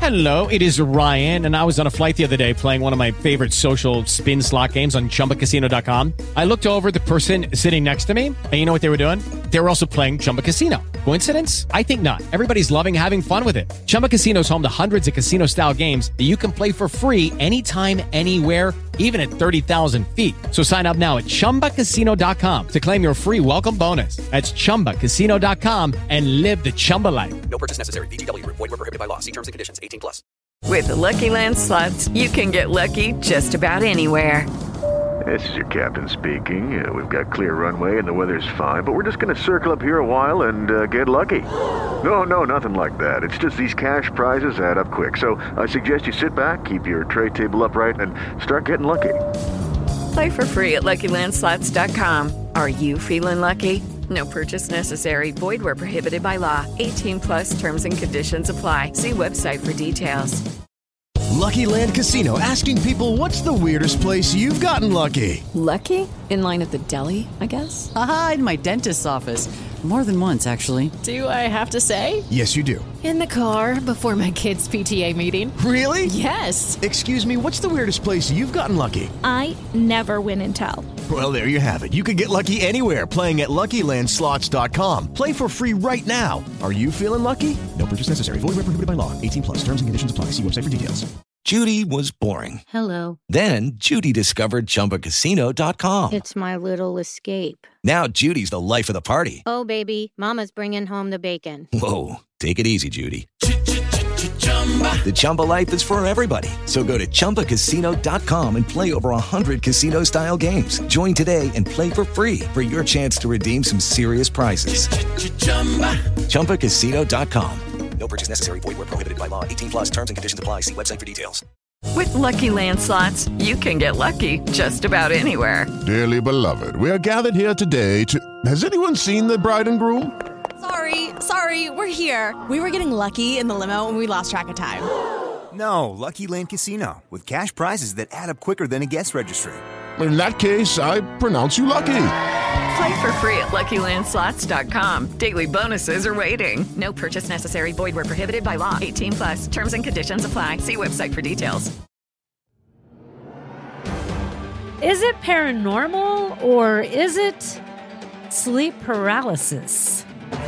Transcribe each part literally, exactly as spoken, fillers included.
Hello, it is Ryan, and I was on a flight the other day playing one of my favorite social spin slot games on Chumba Casino dot com. I looked over at the person sitting next to me, and you know what they were doing? They were also playing Chumba Casino. Coincidence? I think not. Everybody's loving having fun with it. Chumba Casino is home to hundreds of casino-style games that you can play for free anytime, anywhere, even at thirty thousand feet. So sign up now at Chumba Casino dot com to claim your free welcome bonus. That's Chumba Casino dot com and live the Chumba life. No purchase necessary. V G W. Void where prohibited by law. See terms and conditions. eighteen plus. With the Lucky Land Slots, you can get lucky just about anywhere. This is your captain speaking. Uh, we've got clear runway and the weather's fine, but we're just going to circle up here a while and uh, get lucky. No, no, nothing like that. It's just these cash prizes add up quick. So I suggest you sit back, keep your tray table upright, and start getting lucky. Play for free at Lucky Land Slots dot com. Are you feeling lucky? No purchase necessary. Void where prohibited by law. eighteen plus terms and conditions apply. See website for details. Lucky Land Casino, asking people, what's the weirdest place you've gotten lucky? Lucky? In line at the deli, I guess? Aha, in my dentist's office. More than once, actually. Do I have to say? Yes, you do. In the car before my kids' P T A meeting. Really? Yes. Excuse me, what's the weirdest place you've gotten lucky? I never win and tell. Well, there you have it. You can get lucky anywhere, playing at Lucky Land Slots dot com. Play for free right now. Are you feeling lucky? No purchase necessary. Void where prohibited by law. eighteen plus. Terms and conditions apply. See website for details. Judy was boring. Hello. Then Judy discovered Chumba Casino dot com. It's my little escape. Now Judy's the life of the party. Oh, baby, mama's bringing home the bacon. Whoa, take it easy, Judy. The Chumba life is for everybody. So go to Chumba Casino dot com and play over one hundred casino-style games. Join today and play for free for your chance to redeem some serious prizes. Chumba Casino dot com. No purchase necessary. Void where prohibited by law. eighteen plus terms and conditions apply. See website for details. With Lucky Land Slots, you can get lucky just about anywhere. Dearly beloved, we are gathered here today to... Has anyone seen the bride and groom? Sorry, sorry, we're here. We were getting lucky in the limo and we lost track of time. No, Lucky Land Casino, with cash prizes that add up quicker than a guest registry. In that case, I pronounce you lucky. Play for free at Lucky Land Slots dot com. Daily bonuses are waiting. No purchase necessary. Void where prohibited by law. eighteen plus. Terms and conditions apply. See website for details. Is it paranormal or is it sleep paralysis?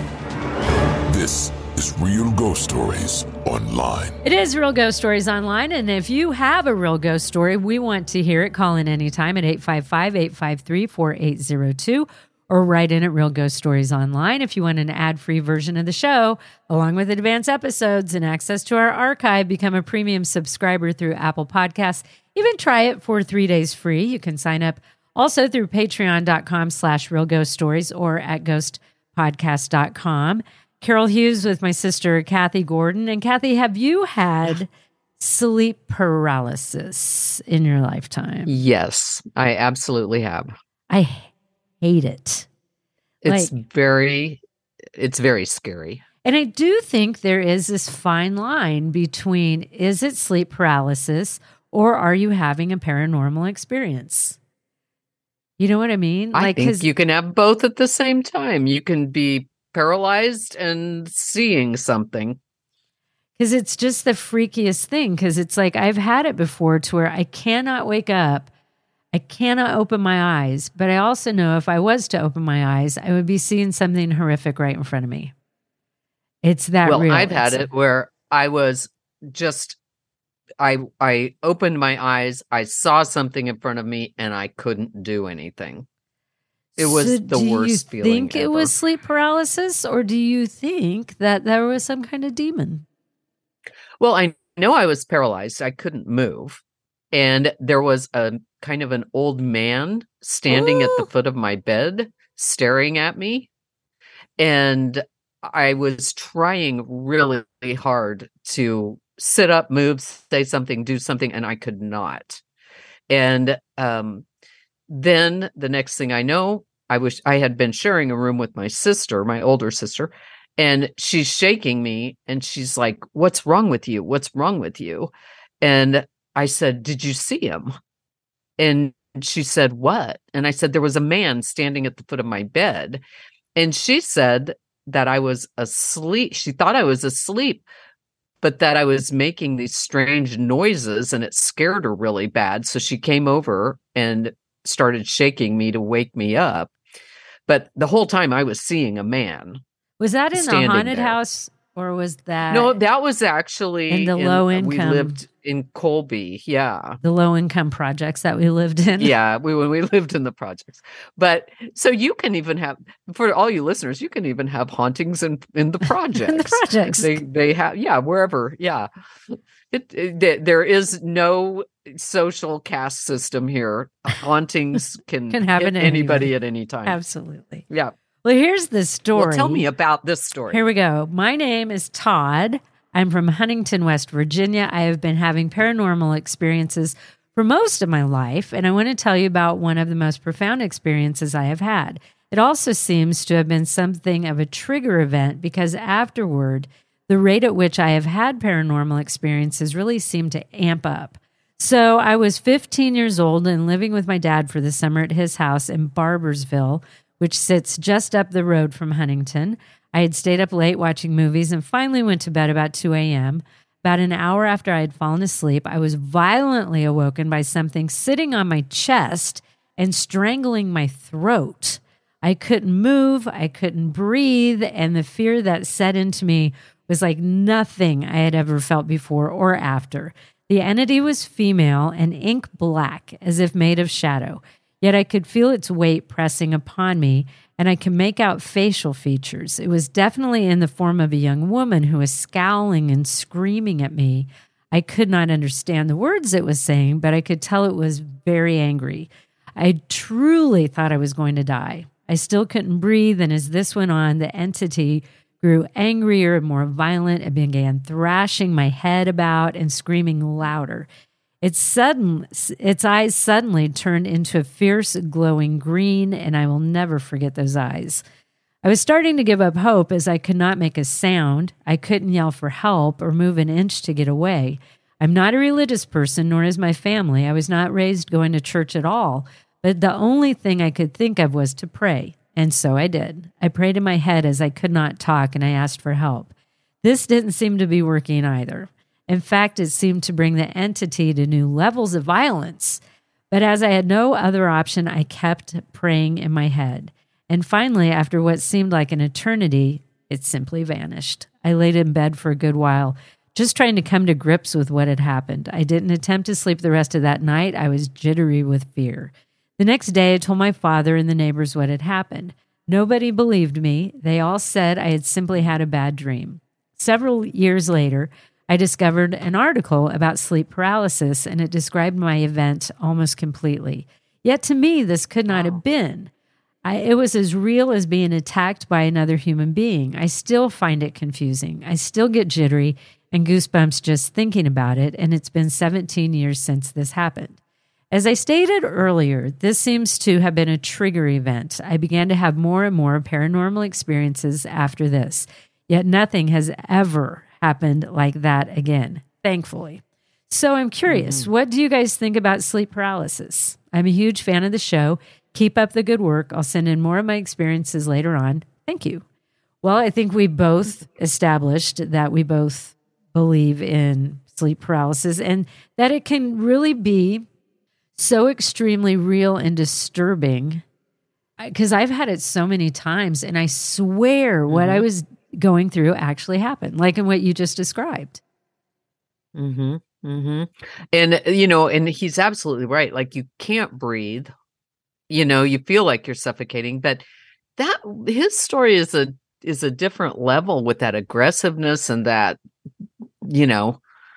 This is Real Ghost Stories Online. It is Real Ghost Stories Online, and if you have a real ghost story, we want to hear it. Call in anytime at eight five five, eight five three, four eight zero two or write in at Real Ghost Stories Online if you want an ad-free version of the show, along with advanced episodes and access to our archive. Become a premium subscriber through Apple Podcasts. Even try it for three days free. You can sign up also through patreon.com slash Real Ghost Stories or at ghost podcast dot com. Carol Hughes with my sister, Kathy Gordon. And Kathy, have you had sleep paralysis in your lifetime? Yes, I absolutely have. I hate it. It's like, very, it's very scary. And I do think there is this fine line between, is it sleep paralysis or are you having a paranormal experience? You know what I mean? I like, think you can have both at the same time. You can be paralyzed and seeing something. Because it's just the freakiest thing. Because it's like, I've had it before to where I cannot wake up. I cannot open my eyes. But I also know if I was to open my eyes, I would be seeing something horrific right in front of me. It's that well, real. I've had it's, it where I was just, I I opened my eyes, I saw something in front of me, and I couldn't do anything. It was so the worst feeling. Do you think ever. it was sleep paralysis, or do you think that there was some kind of demon? Well, I know I was paralyzed. I couldn't move. And there was a kind of an old man standing Ooh. At the foot of my bed, staring at me. And I was trying really hard to sit up, move, say something, do something, and I could not. And um, then the next thing I know, I was I had been sharing a room with my sister, my older sister, and she's shaking me, and she's like, "What's wrong with you? What's wrong with you?" And I said, "Did you see him?" And she said, "What?" And I said, "There was a man standing at the foot of my bed." And she said that I was asleep. She thought I was asleep. but that I was making these strange noises and it scared her really bad. So she came over and started shaking me to wake me up. But the whole time I was seeing a man. Was that in the standing haunted there. house, or was that No, that was actually in the low income? We lived in Colby, yeah. The low income projects that we lived in. Yeah, we when we lived in the projects. But so you can even have, for all you listeners, you can even have hauntings in in the projects. In the projects. They they have, yeah, wherever, yeah. It, it there is no social caste system here. Hauntings can, Can happen hit to anybody anybody. at any time. Absolutely. Yeah. Well, here's the story. Well, tell me about this story. Here we go. My name is Todd. I'm from Huntington, West Virginia. I have been having paranormal experiences for most of my life, and I want to tell you about one of the most profound experiences I have had. It also seems to have been something of a trigger event because afterward, the rate at which I have had paranormal experiences really seemed to amp up. So I was fifteen years old and living with my dad for the summer at his house in Barbersville, which sits just up the road from Huntington. I had stayed up late watching movies and finally went to bed about two a.m. About an hour after I had fallen asleep, I was violently awoken by something sitting on my chest and strangling my throat. I couldn't move, I couldn't breathe, and the fear that set into me was like nothing I had ever felt before or after. The entity was female and ink black, as if made of shadow. Yet I could feel its weight pressing upon me, and I could make out facial features. It was definitely in the form of a young woman who was scowling and screaming at me. I could not understand the words it was saying, but I could tell it was very angry. I truly thought I was going to die. I still couldn't breathe, and as this went on, the entity grew angrier and more violent and began thrashing my head about and screaming louder. Its sudden, its eyes suddenly turned into a fierce, glowing green, and I will never forget those eyes. I was starting to give up hope as I could not make a sound. I couldn't yell for help or move an inch to get away. I'm not a religious person, nor is my family. I was not raised going to church at all, but the only thing I could think of was to pray, and so I did. I prayed in my head as I could not talk, and I asked for help. This didn't seem to be working either. In fact, it seemed to bring the entity to new levels of violence. But as I had no other option, I kept praying in my head. And finally, after what seemed like an eternity, it simply vanished. I laid in bed for a good while, just trying to come to grips with what had happened. I didn't attempt to sleep the rest of that night. I was jittery with fear. The next day, I told my father and the neighbors what had happened. Nobody believed me. They all said I had simply had a bad dream. Several years later, I discovered an article about sleep paralysis, and it described my event almost completely. Yet to me, this could not have been. I, it was as real as being attacked by another human being. I still find it confusing. I still get jittery and goosebumps just thinking about it, and it's been seventeen years since this happened. As I stated earlier, this seems to have been a trigger event. I began to have more and more paranormal experiences after this, yet nothing has ever happened like that again, thankfully. So I'm curious, mm-hmm. what do you guys think about sleep paralysis? I'm a huge fan of the show. Keep up the good work. I'll send in more of my experiences later on. Thank you. Well, I think we both established that we both believe in sleep paralysis and that it can really be so extremely real and disturbing, because I've had it so many times, and I swear mm-hmm. what I was going through actually happened, like in what you just described. Mm-hmm. Mm-hmm. And, you know, and he's absolutely right. Like, you can't breathe, you know, you feel like you're suffocating, but that his story is a, is a different level with that aggressiveness and that, you know,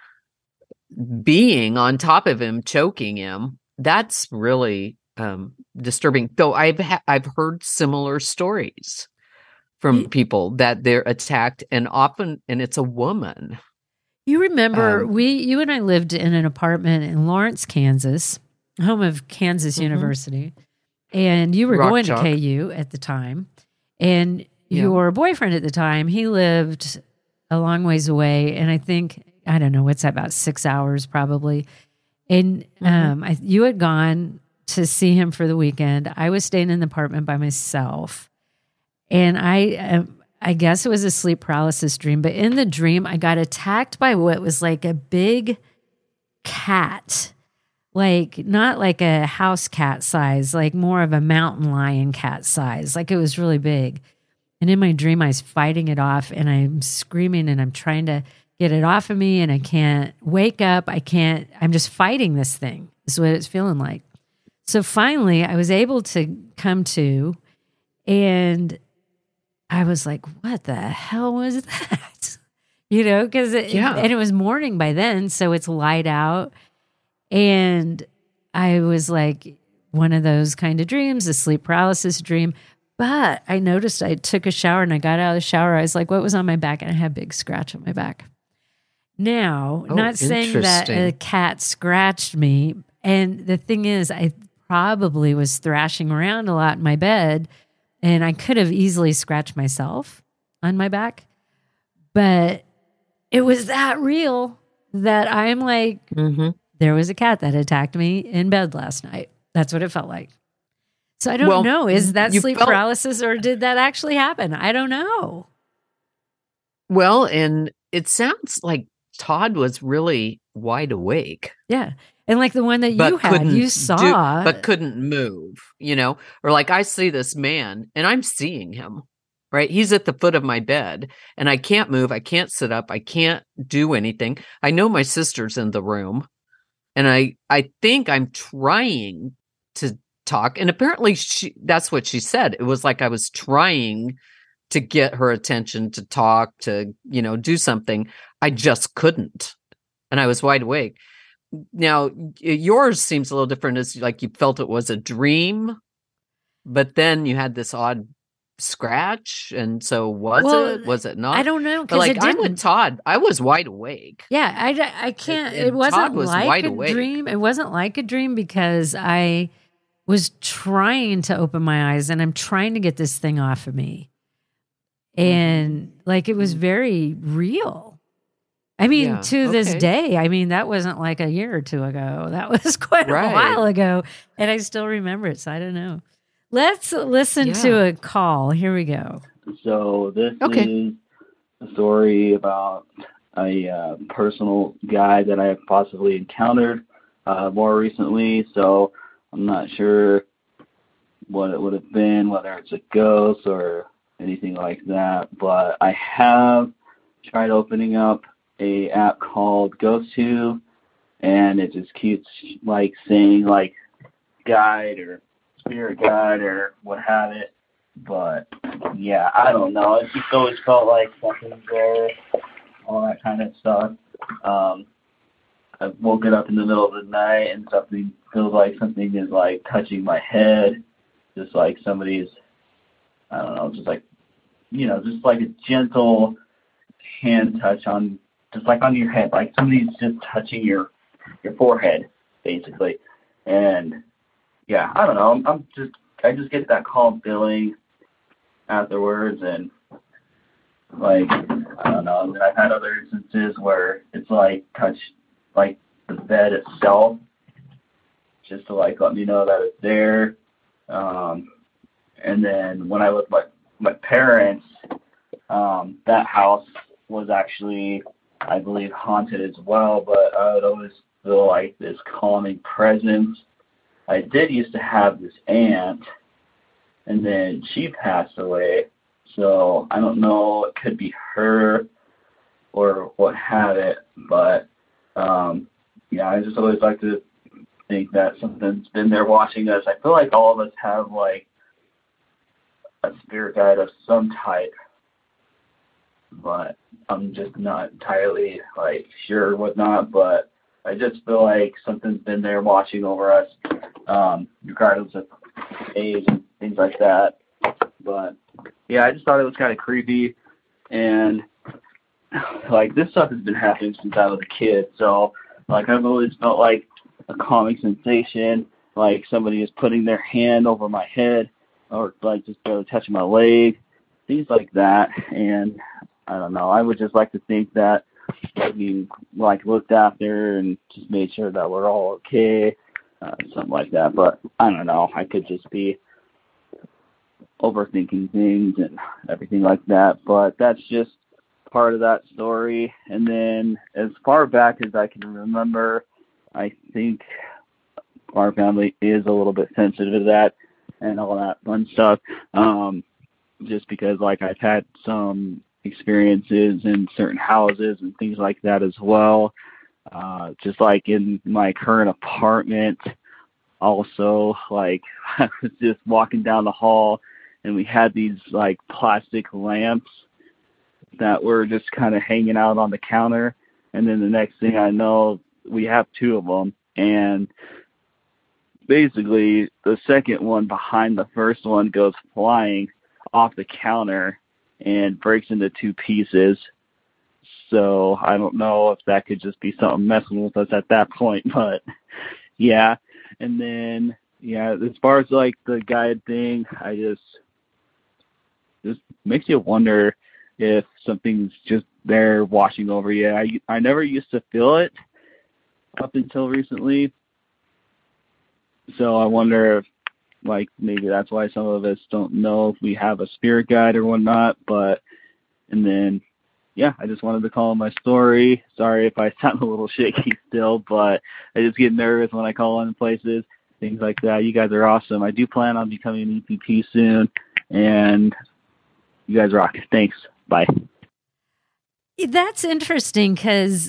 being on top of him, choking him. That's really um, disturbing. Though I've, ha- I've heard similar stories from people that they're attacked, and often, and it's a woman. You remember, Um, we, you and I lived in an apartment in Lawrence, Kansas, home of Kansas Mhm. University, and you were Rock going Chalk. to K U at the time, and Yeah. your boyfriend at the time, he lived a long ways away, and I think, I don't know, what's that, about six hours probably, and Mhm. um, I, you had gone to see him for the weekend. I was staying in the apartment by myself. And I, uh, I guess it was a sleep paralysis dream, but in the dream, I got attacked by what was like a big cat, like not like a house cat size, like more of a mountain lion cat size. Like it was really big. And in my dream, I was fighting it off and I'm screaming and I'm trying to get it off of me and I can't wake up. I can't, I'm just fighting this thing. This is what it's feeling like. So finally, I was able to come to, and I was like, what the hell was that? You know, because it, Yeah. and it was morning by then, so it's light out. And I was like, one of those kind of dreams, a sleep paralysis dream. But I noticed I took a shower and I got out of the shower. I was like, what was on my back? And I had a big scratch on my back. Now, Oh, not saying that a interesting. cat scratched me. And the thing is, I probably was thrashing around a lot in my bed, and I could have easily scratched myself on my back. But it was that real that I'm like, Mm-hmm. there was a cat that attacked me in bed last night. That's what it felt like. So I don't Well, know. Is that you sleep felt- paralysis or did that actually happen? I don't know. Well, and it sounds like Todd was really wide awake. Yeah. And like the one that but you had, couldn't you do- saw. but couldn't move, you know, or like I see this man and I'm seeing him, right? He's at the foot of my bed and I can't move. I can't sit up. I can't do anything. I know my sister's in the room and I, I think I'm trying to talk. And apparently she, that's what she said. It was like I was trying to get her attention, to talk, to, you know, do something. I just couldn't. And I was wide awake. Now, yours seems a little different. It's like you felt it was a dream, but then you had this odd scratch. And so was Well, it? Was it not? I don't know. But Because like it I'm didn't. with Todd. I was wide awake. Yeah, I, I can't. And- It and wasn't Todd was like wide a awake. dream. It wasn't like a dream because I was trying to open my eyes and I'm trying to get this thing off of me. And like it was very real. I mean, Yeah, to this okay. day, I mean, that wasn't like a year or two ago. That was quite Right. a while ago. And I still remember it. So I don't know. Let's listen to Yeah. a call. Here we go. So this Okay. is a story about a uh, personal guy that I have possibly encountered uh, more recently. So I'm not sure what it would have been, whether it's a ghost or anything like that. But I have tried opening up a app called GhostTube, and it just keeps like saying like guide or spirit guide or what have it. But yeah, I don't know. It just always felt like something's there, all that kind of stuff. Um, I've woken up in the middle of the night and something feels like something is like touching my head, just like somebody's, I don't know, just like, you know, just like a gentle hand touch on, just like on your head, like somebody's just touching your your forehead, basically. And yeah, I don't know. I'm, I'm just, I just get that calm feeling afterwards, and like, I don't know. And I've had other instances where it's like touch, like the bed itself, just to like let me know that it's there. Um, and then when I was with my my parents, um, that house was actually, I believe, haunted as well. But I would always feel like this calming presence. I did used to have this aunt, and then she passed away. So I don't know, it could be her or what have it. But um, yeah, I just always like to think that something's been there watching us. I feel like all of us have like a spirit guide of some type, but I'm just not entirely like sure what not. But I just feel like something's been there watching over us, um, regardless of age and things like that. But yeah, I just thought it was kind of creepy, and like this stuff has been happening since I was a kid. So like I've always felt like a calming sensation, like somebody is putting their hand over my head, or like just barely touching my leg, things like that. And I don't know, I would just like to think that we like looked after and just made sure that we're all okay, uh, something like that. But I don't know, I could just be overthinking things and everything like that. But that's just part of that story. And then as far back as I can remember, I think our family is a little bit sensitive to that and all that fun stuff. Um, just because like I've had some experiences in certain houses and things like that as well. Uh, just like in my current apartment, also, like I was just walking down the hall and we had these like plastic lamps that were just kind of hanging out on the counter. And then the next thing I know, we have two of them. And basically the second one behind the first one goes flying off the counter and breaks into two pieces. So I don't know if that could just be something messing with us at that point, but yeah. And then, yeah, as far as like the guide thing, I just, just makes you wonder if something's just there watching over you. I, I never used to feel it up until recently. So I wonder if, like, maybe that's why some of us don't know if we have a spirit guide or whatnot. But, and then, yeah, I just wanted to call my story. Sorry if I sound a little shaky still, but I just get nervous when I call in places, things like that. You guys are awesome. I do plan on becoming an E P P soon, and you guys rock. Thanks. Bye. That's interesting because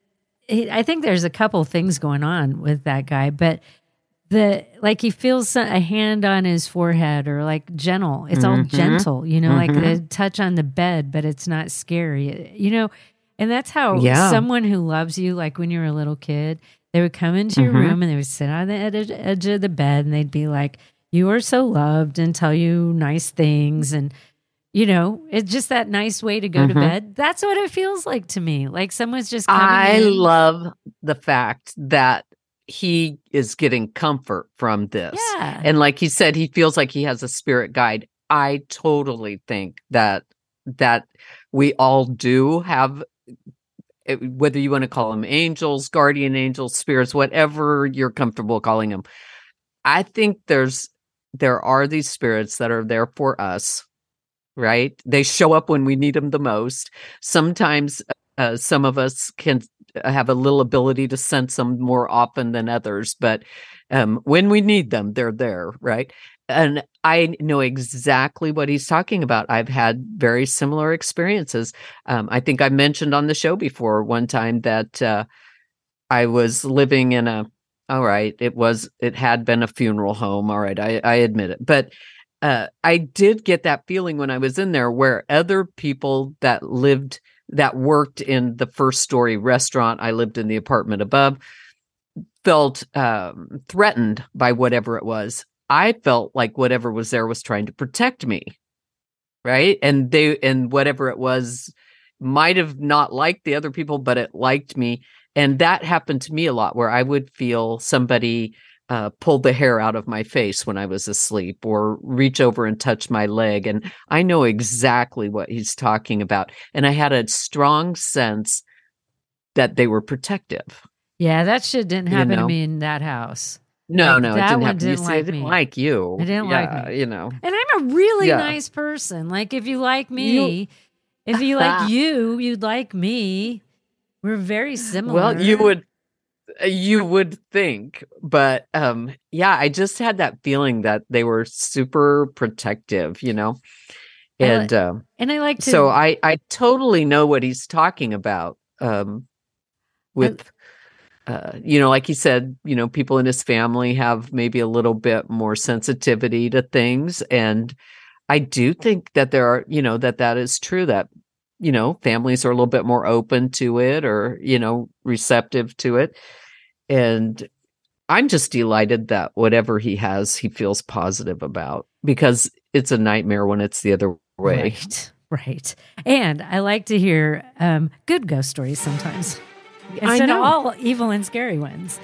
I think there's a couple things going on with that guy, but the like he feels a hand on his forehead or like gentle. It's all mm-hmm. gentle, you know, mm-hmm. like the touch on the bed, but it's not scary, you know. And that's how yeah. someone who loves you, like when you were a little kid, they would come into your mm-hmm. room and they would sit on the edge, edge of the bed and they'd be like, "You are so loved," and tell you nice things. And you know, it's just that nice way to go mm-hmm. to bed. That's what it feels like to me. Like someone's just coming I in. love the fact that he is getting comfort from this. Yeah. And like he said, he feels like he has a spirit guide. I totally think that that we all do have, whether you want to call them angels, guardian angels, spirits, whatever you're comfortable calling them. I think there's there are these spirits that are there for us, right? They show up when we need them the most. Sometimes uh, some of us can have a little ability to sense them more often than others, but um, when we need them, they're there, right? And I know exactly what he's talking about. I've had very similar experiences. Um, I think I mentioned on the show before one time that uh, I was living in a, all right, it was, it had been a funeral home. All right, I, I admit it. But uh, I did get that feeling when I was in there where other people that lived that worked in the first story restaurant, I lived in the apartment above, felt um, threatened by whatever it was. I felt like whatever was there was trying to protect me, right? And they and whatever it was might have not liked the other people, but it liked me. And that happened to me a lot, where I would feel somebody Uh, pulled the hair out of my face when I was asleep, or reach over and touch my leg. And I know exactly what he's talking about. And I had a strong sense that they were protective. Yeah, that shit didn't happen you know? to me in that house. No, like, no, that it didn't one happen. didn't You like it didn't me. like you. It didn't yeah, like me. You know. And I'm a really yeah. nice person. Like if you like me, you... if you like you, you'd like me. We're very similar. Well, you would. You would think, but um, yeah, I just had that feeling that they were super protective, you know, and I li- um, and I like to. So I I totally know what he's talking about. Um, with, I... uh, you know, like he said, you know, people in his family have maybe a little bit more sensitivity to things, and I do think that there are, you know, that that is true. That you know, families are a little bit more open to it, or you know, receptive to it. And I'm just delighted that whatever he has, he feels positive about, because it's a nightmare when it's the other way. Right, right. And I like to hear um, good ghost stories sometimes, instead of all evil and scary ones.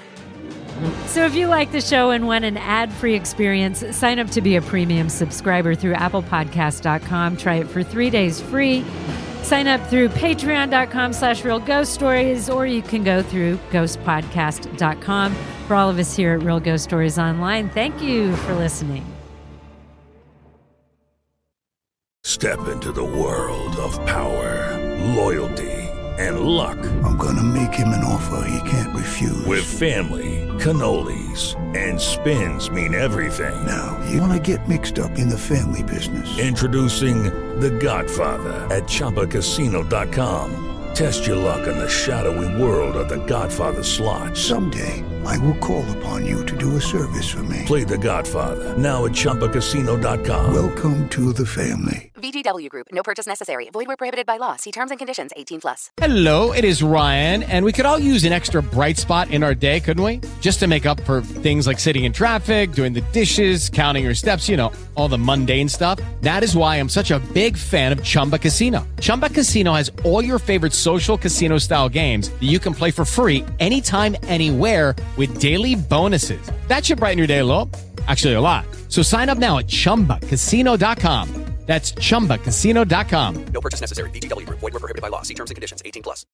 So if you like the show and want an ad-free experience, sign up to be a premium subscriber through apple podcast dot com. Try it for three days free. Sign up through patreon.com slash real ghost stories, or you can go through ghost podcast dot com. For all of us here at Real Ghost Stories Online, thank you for listening. Step into the world of power, loyalty, and luck. I'm gonna make him an offer he can't refuse. With family, cannolis, and spins mean everything. Now, you wanna get mixed up in the family business. Introducing The Godfather at Chumba Casino dot com. Test your luck in the shadowy world of The Godfather slot. Someday, I will call upon you to do a service for me. Play The Godfather, now at Chumba Casino dot com. Welcome to the family. V G W Group. No purchase necessary. Void where prohibited by law. See terms and conditions. eighteen plus. Hello, it is Ryan, and we could all use an extra bright spot in our day, couldn't we? Just to make up for things like sitting in traffic, doing the dishes, counting your steps, you know, all the mundane stuff. That is why I'm such a big fan of Chumba Casino. Chumba Casino has all your favorite social casino-style games that you can play for free anytime, anywhere with daily bonuses. That should brighten your day a little. Actually, a lot. So sign up now at Chumba Casino dot com. That's Chumba Casino dot com. No purchase necessary. V G W Group. Void where prohibited by law. See terms and conditions. eighteen plus.